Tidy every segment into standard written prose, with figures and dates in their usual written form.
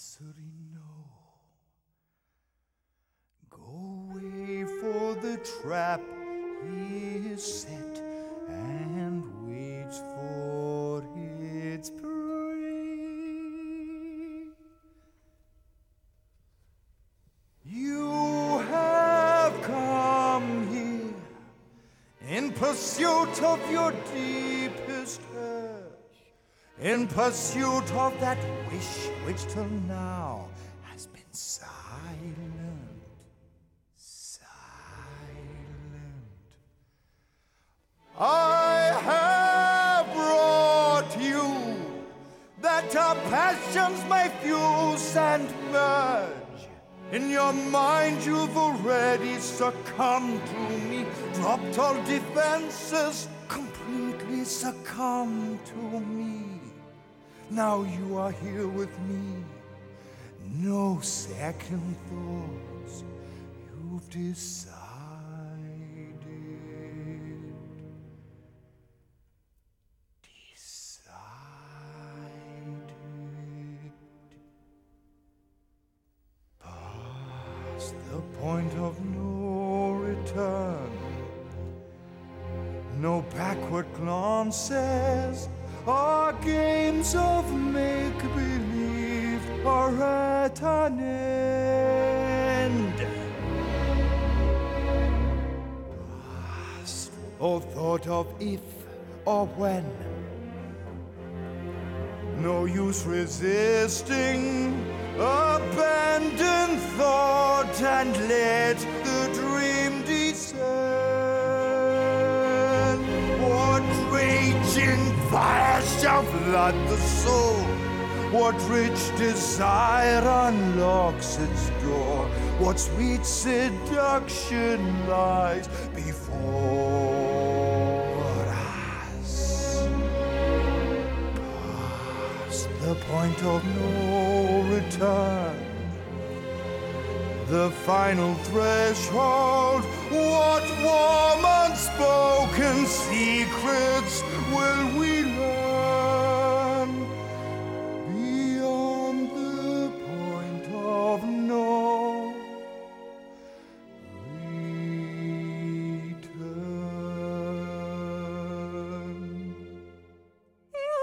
Passerino, go away, for the trap is set and waits for its prey. You have come here in pursuit of your deepest urge, in pursuit of that wish which till now has been silent, silent. I have brought you that our passions may fuse and merge. In your mind you've already succumbed to me, dropped all defenses, completely succumbed to me. Now you are here with me, no second thoughts, you've decided. Past the point of no return, no backward glances. Our games of make-believe are at an end. Past all thought of if or when. No use resisting. Abandon thought and let the dream descend. What raging fire shall flood the soul? What rich desire unlocks its door? What sweet seduction lies before us? Past the point of no return, the final threshold. What warm unspoken secrets will we learn beyond the point of no return? You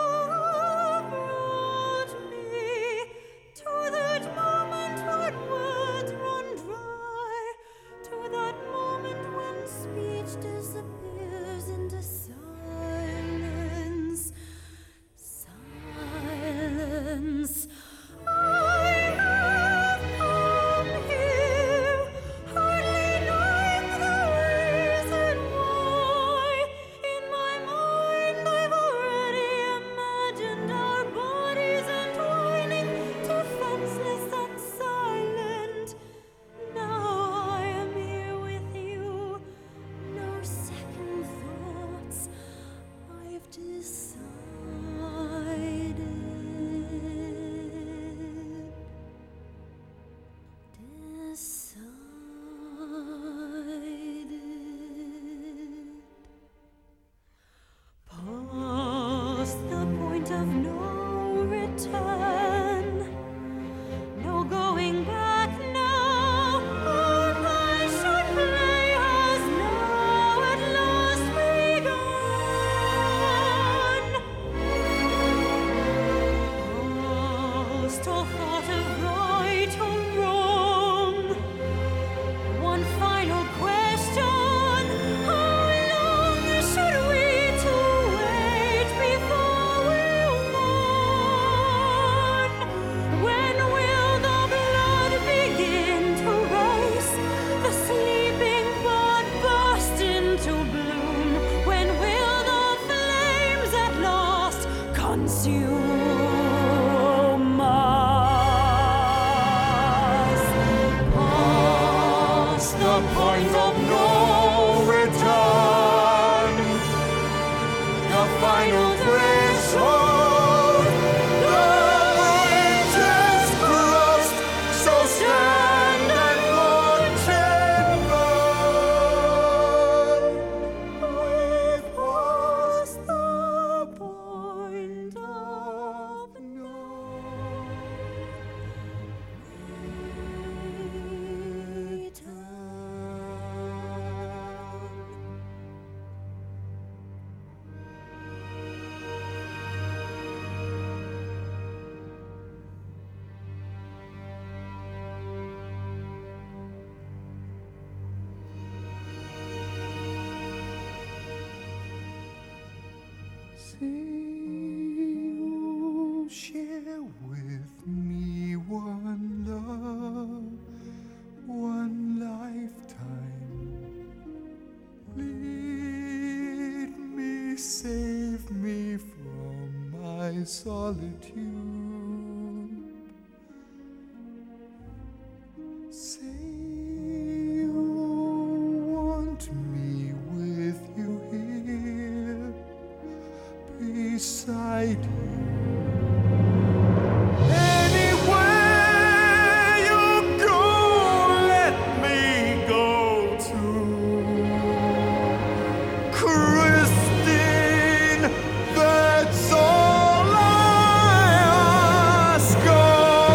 brought me to that moment when words run dry, to that moment when speech disappears into silence. Silence. I have come here, hardly knowing the reason why. In my mind, I've already imagined our bodies entwining, defenseless and silent. Now I am here with you, no second thoughts. I've decided. Past the point of no return, no going back now. Our passion play has now at last begun. Past all thought of right or wrong, one final question: how long should we two wait before we'll mourn? When will the blood begin to race, the sleeping bud burst into bloom? When will the flames at last consume us? You share with me one love, one lifetime. Lead me, save me from my solitude. Say you want me with you here, beside you. Anywhere you go, let me go too. Christine, that's all I ask of.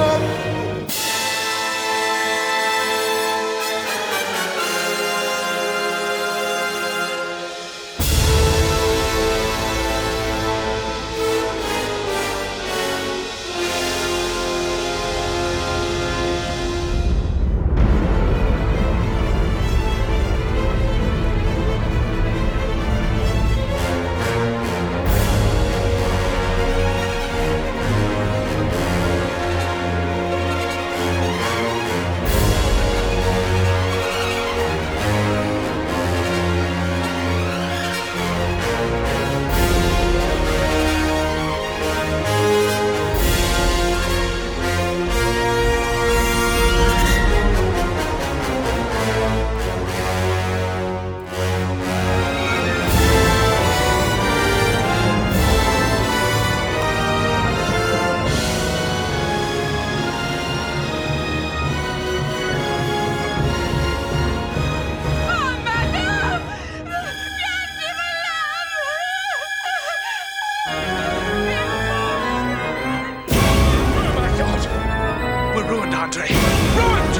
We're ruined, Andre. Ruined!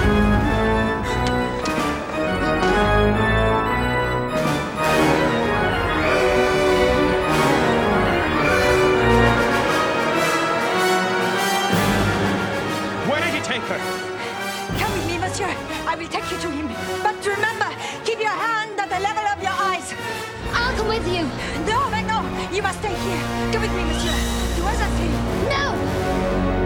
Where did he take her? Come with me, monsieur. I will take you to him. But remember, keep your hand at the level of your eyes. I'll come with you. No, but no. You must stay here. Come with me, monsieur. To us, I say. No!